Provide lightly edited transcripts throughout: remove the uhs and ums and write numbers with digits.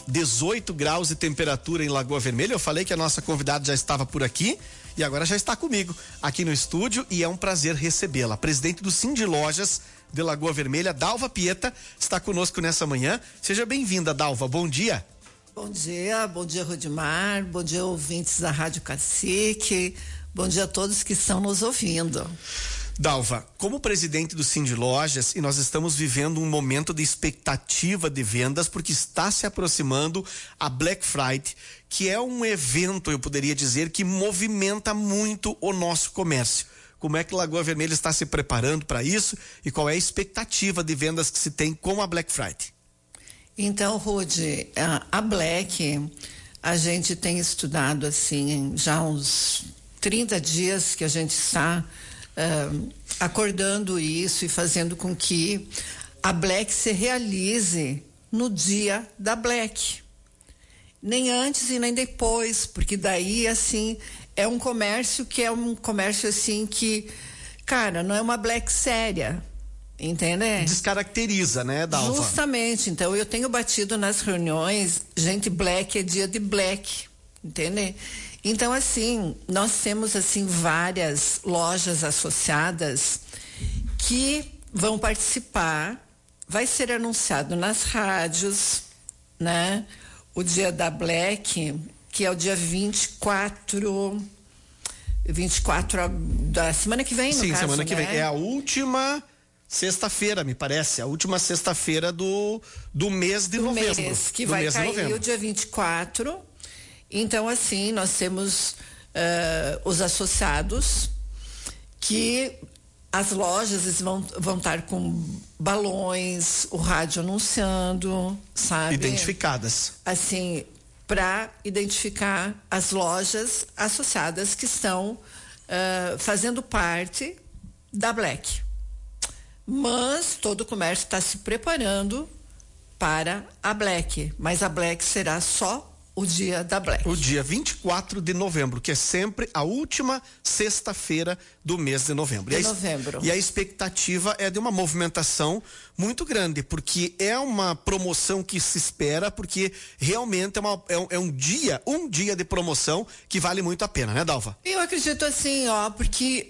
18 graus de temperatura em Lagoa Vermelha. Eu falei que a nossa convidada já estava por aqui e agora já está comigo aqui no estúdio e é um prazer recebê-la. A presidente do Cindy Lojas de Lagoa Vermelha, Dalva Pieta, está conosco nessa manhã. Seja bem-vinda, Dalva. Bom dia. Bom dia, Rudimar, bom dia, ouvintes da Rádio Cacique, bom dia a todos que estão nos ouvindo. Dalva, como presidente do Cindy Lojas, e nós estamos vivendo um momento de expectativa de vendas, porque está se aproximando a Black Friday, que é um evento, eu poderia dizer, que movimenta muito o nosso comércio. Como é que Lagoa Vermelha está se preparando para isso e qual é a expectativa de vendas que se tem com a Black Friday? Então, Rudy, a Black, a gente tem estudado assim, já uns 30 dias que a gente está acordando isso e fazendo com que a Black se realize no dia da Black. Nem antes e nem depois, porque daí, assim, é um comércio assim que, cara, não é uma Black séria. Entende? Descaracteriza, né, Dalva? Justamente, então eu tenho batido nas reuniões, gente, Black é dia de Black, entende? Então, assim, nós temos, assim, várias lojas associadas que vão participar, vai ser anunciado nas rádios, né? O dia da Black, que é o dia 24 da semana que vem, no caso, semana que vem. né? É a última sexta-feira, me parece, a última sexta-feira do mês de novembro. Mês, que vai cair o dia 24. Então, assim, nós temos os associados que as lojas vão estar com balões, o rádio anunciando, sabe? Identificadas. Assim, para identificar as lojas associadas que estão fazendo parte da Black. Mas todo o comércio está se preparando para a Black, mas a Black será só o dia da Black. O dia 24 de novembro, que é sempre a última sexta-feira do mês de novembro. E a expectativa é de uma movimentação muito grande, porque é uma promoção que se espera, porque realmente é um dia de promoção que vale muito a pena, né, Dalva? Eu acredito assim, porque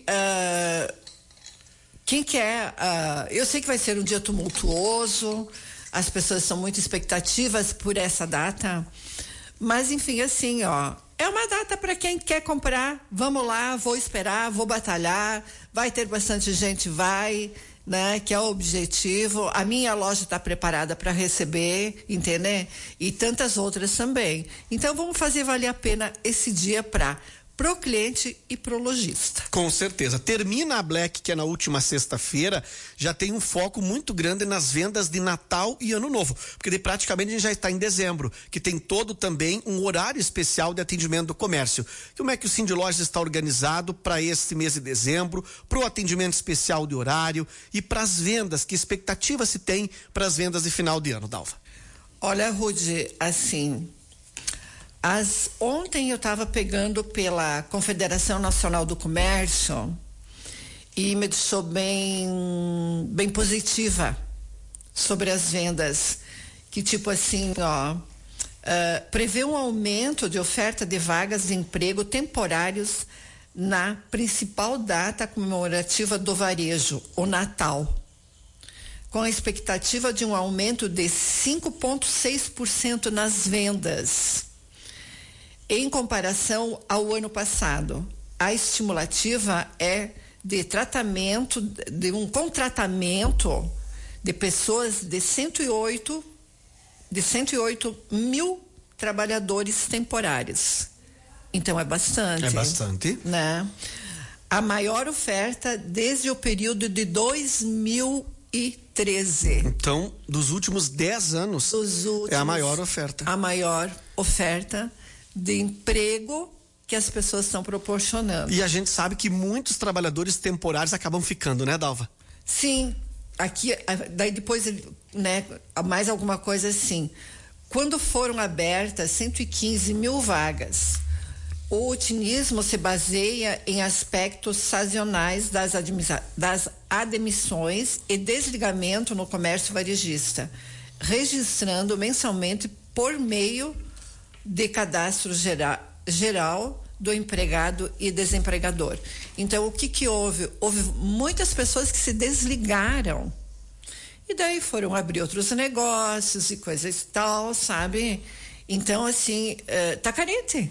quem quer, eu sei que vai ser um dia tumultuoso, as pessoas são muito expectativas por essa data, mas enfim, assim, é uma data para quem quer comprar. Vamos lá, vou esperar, vou batalhar, vai ter bastante gente, né, que é o objetivo. A minha loja está preparada para receber, entender? E tantas outras também. Então vamos fazer valer a pena esse dia pro cliente e pro lojista. Com certeza. Termina a Black, que é na última sexta-feira, já tem um foco muito grande nas vendas de Natal e Ano Novo, porque praticamente a gente já está em dezembro, que tem todo também um horário especial de atendimento do comércio. Como é que o Cindy Lojas está organizado para esse mês de dezembro, para o atendimento especial de horário e para as vendas? Que expectativa se tem para as vendas de final de ano, Dalva? Olha, Rudy, assim, ontem eu estava pegando pela Confederação Nacional do Comércio e me deixou bem positiva sobre as vendas, que tipo assim, prevê um aumento de oferta de vagas de emprego temporários na principal data comemorativa do varejo, o Natal, com a expectativa de um aumento de 5,6% nas vendas. Em comparação ao ano passado, a estimulativa é de um contratamento de pessoas de 108 mil trabalhadores temporários. Então é bastante. É bastante. Né? A maior oferta desde o período de 2013. Então, dos últimos 10 anos, é a maior oferta. A maior oferta de emprego que as pessoas estão proporcionando. E a gente sabe que muitos trabalhadores temporários acabam ficando, né, Dalva? Sim, aqui, daí depois, né, mais alguma coisa assim. Quando foram abertas 115 mil vagas, o otimismo se baseia em aspectos sazonais das admissões e desligamento no comércio varejista, registrando mensalmente por meio de cadastro geral do empregado e desempregador. Então, o que houve? Houve muitas pessoas que se desligaram e daí foram abrir outros negócios e coisas e tal, sabe? Então, assim, tá carente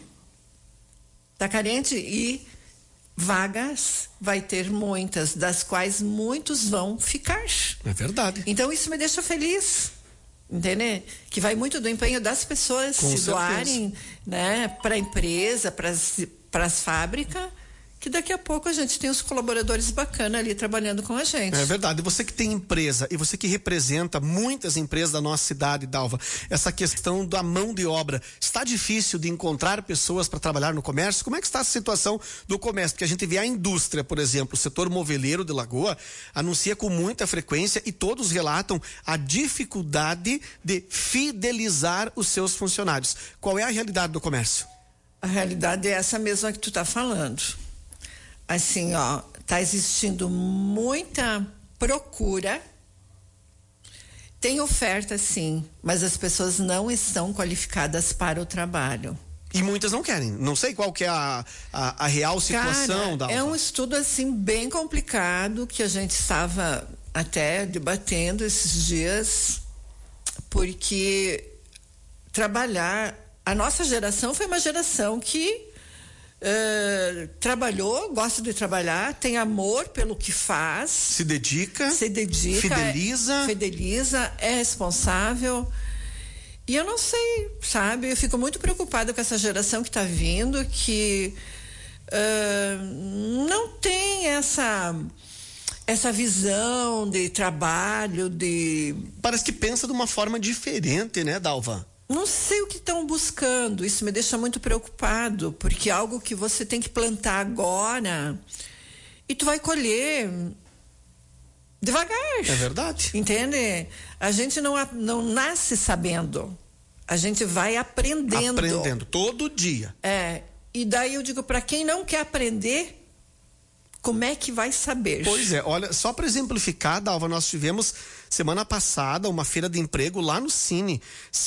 e vagas vai ter muitas, das quais muitos vão ficar. É verdade. Então, isso me deixa feliz. Entende? Que vai muito do empenho das pessoas Com se certeza. doarem, né, para a empresa, para as fábricas, que daqui a pouco a gente tem os colaboradores bacanas ali trabalhando com a gente. É verdade. Você que tem empresa e você que representa muitas empresas da nossa cidade, Dalva, essa questão da mão de obra, está difícil de encontrar pessoas para trabalhar no comércio? Como é que está a situação do comércio? Porque a gente vê a indústria, por exemplo, o setor moveleiro de Lagoa anuncia com muita frequência e todos relatam a dificuldade de fidelizar os seus funcionários. Qual é a realidade do comércio? A realidade é essa mesma que tu tá falando. Assim, ó, tá existindo muita procura, tem oferta sim, mas as pessoas não estão qualificadas para o trabalho. E muitas não querem. Não sei qual que é a real situação, Dalva. É um estudo assim bem complicado que a gente estava até debatendo esses dias, porque a nossa geração foi uma geração que trabalhou, gosta de trabalhar, tem amor pelo que faz, se dedica, fideliza, é responsável. E eu não sei, sabe? Eu fico muito preocupada com essa geração que está vindo, que não tem essa visão de trabalho, Parece que pensa de uma forma diferente, né, Dalva? Não sei o que estão buscando, isso me deixa muito preocupado, porque é algo que você tem que plantar agora e tu vai colher devagar. É verdade. Entende? A gente não nasce sabendo, a gente vai aprendendo. Aprendendo, todo dia. E daí eu digo, para quem não quer aprender, como é que vai saber? Pois é, olha, só para exemplificar, Dalva, nós tivemos semana passada uma feira de emprego lá no Cine,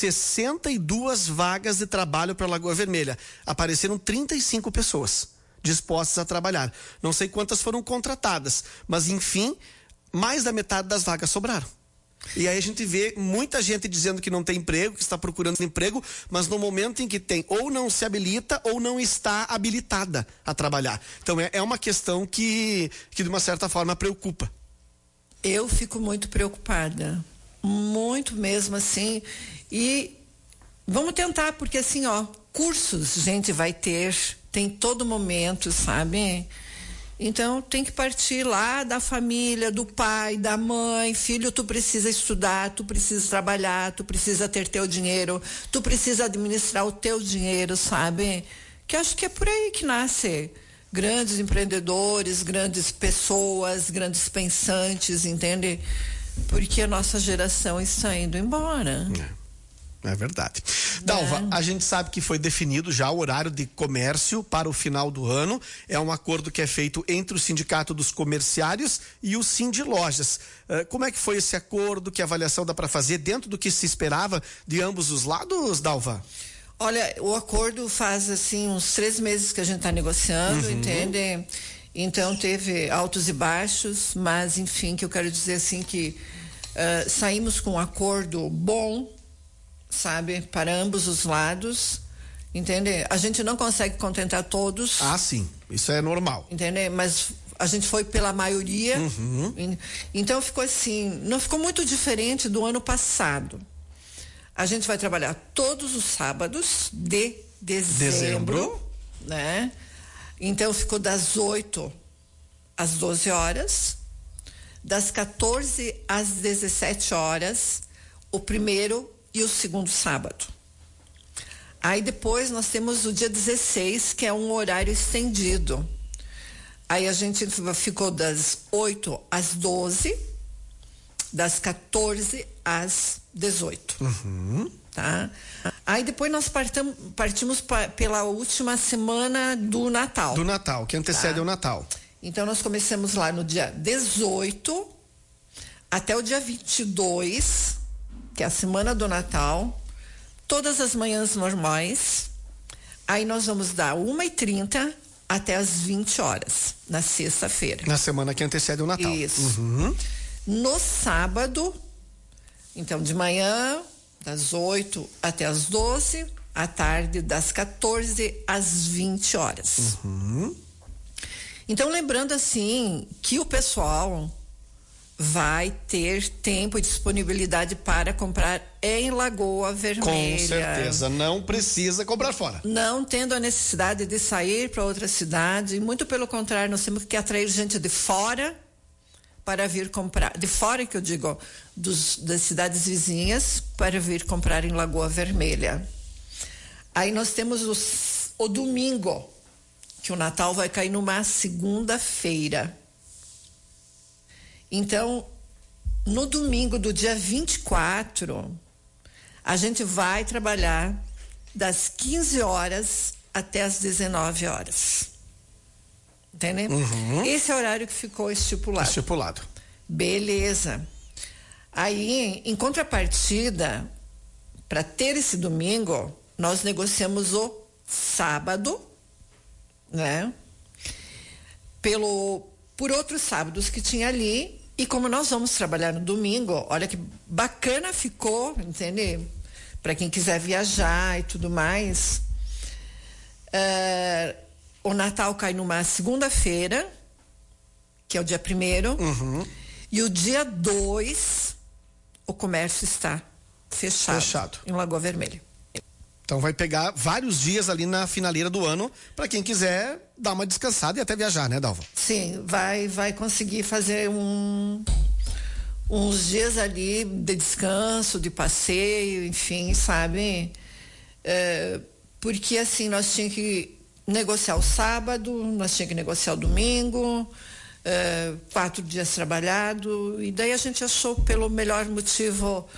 62 vagas de trabalho para Lagoa Vermelha. Apareceram 35 pessoas dispostas a trabalhar. Não sei quantas foram contratadas, mas enfim, mais da metade das vagas sobraram. E aí a gente vê muita gente dizendo que não tem emprego, que está procurando emprego, mas no momento em que tem, ou não se habilita ou não está habilitada a trabalhar. Então é uma questão que de uma certa forma preocupa. Eu fico muito preocupada, muito mesmo assim, e vamos tentar, porque assim, ó, cursos a gente vai ter, tem todo momento, sabe? Então tem que partir lá da família, do pai, da mãe, filho, tu precisa estudar, tu precisa trabalhar, tu precisa ter teu dinheiro, tu precisa administrar o teu dinheiro, sabe? Que acho que é por aí que nasce grandes empreendedores, grandes pessoas, grandes pensantes, entende? Porque a nossa geração está indo embora. É verdade. Dalva, a gente sabe que foi definido já o horário de comércio para o final do ano. É um acordo que é feito entre o Sindicato dos Comerciários e o Sindilojas. Como é que foi esse acordo? Que avaliação dá para fazer dentro do que se esperava de ambos os lados, Dalva? Olha, o acordo faz assim uns 3 meses que a gente está negociando, entende? Então teve altos e baixos, mas enfim, que eu quero dizer assim que saímos com um acordo bom, sabe, para ambos os lados, entende? A gente não consegue contentar todos. Ah, sim, isso é normal. Entende? Mas a gente foi pela maioria. Então ficou assim, não ficou muito diferente do ano passado. A gente vai trabalhar todos os sábados de dezembro, né? Então ficou das 8 às 12 horas, das 14 às 17 horas, o primeiro e o segundo sábado. Aí depois nós temos o dia 16, que é um horário estendido. Aí a gente ficou das 8 às 12, das 14 às 18. Tá? Aí depois nós partimos pela última semana do Natal. Do Natal, que antecede o Natal. Então nós começamos lá no dia 18 até o dia 22, que é a semana do Natal, todas as manhãs normais. Aí nós vamos dar 1h30 até as 20 horas, na sexta-feira. Na semana que antecede o Natal. Isso. No sábado, então de manhã, das 8 até as 12, à tarde, das 14 às 20 horas. Então, lembrando assim, que o pessoal vai ter tempo e disponibilidade para comprar em Lagoa Vermelha. Com certeza, não precisa comprar fora. Não tendo a necessidade de sair para outra cidade, muito pelo contrário, nós temos que atrair gente de fora para vir comprar, de fora que eu digo, das cidades vizinhas, para vir comprar em Lagoa Vermelha. Aí nós temos o domingo, que o Natal vai cair numa segunda-feira. Então, no domingo do dia 24, a gente vai trabalhar das 15 horas até as 19 horas. Entendeu? Esse é o horário que ficou estipulado. Estipulado. Beleza. Aí, em contrapartida, para ter esse domingo, nós negociamos o sábado, né? Por outros sábados que tinha ali. E como nós vamos trabalhar no domingo, olha que bacana ficou, entendeu? Para quem quiser viajar e tudo mais. O Natal cai numa segunda-feira, que é o dia 1º. E o dia 2, o comércio está fechado. Em Lagoa Vermelha. Então vai pegar vários dias ali na finaleira do ano para quem quiser dar uma descansada e até viajar, né, Dalva? Sim, vai conseguir fazer uns dias ali de descanso, de passeio, enfim, sabe? Porque assim, nós tínhamos que negociar o sábado, nós tínhamos que negociar o domingo, 4 dias trabalhado, e daí a gente achou pelo melhor motivo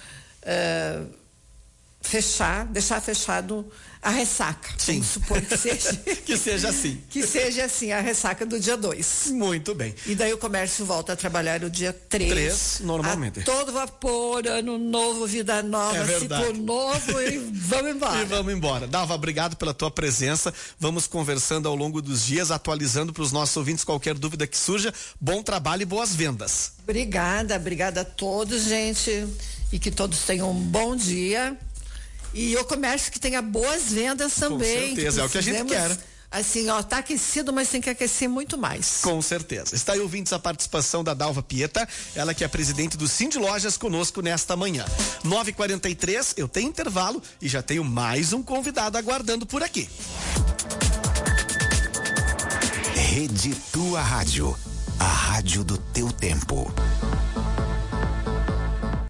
deixar fechado a ressaca. Sim. Vamos supor que seja. Que seja assim. Que seja assim, a ressaca do dia 2. Muito bem. E daí o comércio volta a trabalhar no dia 3. Normalmente. A todo vapor, ano novo, vida nova, ciclo novo e vamos embora. E vamos embora. Dalva, obrigado pela tua presença. Vamos conversando ao longo dos dias, atualizando para os nossos ouvintes qualquer dúvida que surja. Bom trabalho e boas vendas. Obrigada a todos, gente. E que todos tenham um bom dia. E o comércio que tenha boas vendas também. Com certeza, é o que a gente quer. Assim, tá aquecido, mas tem que aquecer muito mais. Com certeza. Está aí, ouvintes, a participação da Dalva Pieta, ela que é presidente do Cindy Lojas, conosco nesta manhã. 9h43, eu tenho intervalo e já tenho mais um convidado aguardando por aqui. Rede Tua Rádio, a rádio do teu tempo.